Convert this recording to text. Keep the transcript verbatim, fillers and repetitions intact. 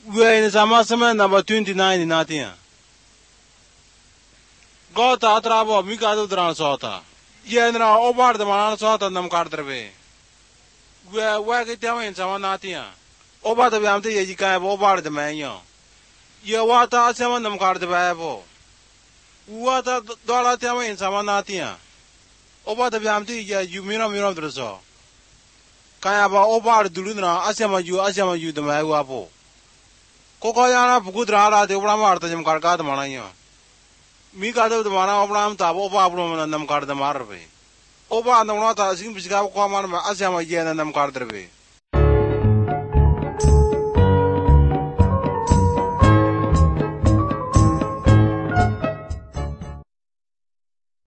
We are in Samasama number twenty-nine in Athena. God Atrabo, Mikado Dransota. Yenra over the Manasota Nam Carterbe. We are working in Samanatia. Over the Vamti Yaka over the Manyo. Yawata Samanam Cartebabo. What a dollar tell in Samanatia. Over the Vamti, you Mira Mira Dreso. Kayaba over Duluna, Asama you, Asama you, the Maguapo. Cocoyana Pugudra, the Ramarta, and Carcata Manaya. Mikado the Mana Obram, Tabo Babrum, and Nam Cardamarbe. Over and the Nota, Simpica, Asama Yen and Nam Carterbe.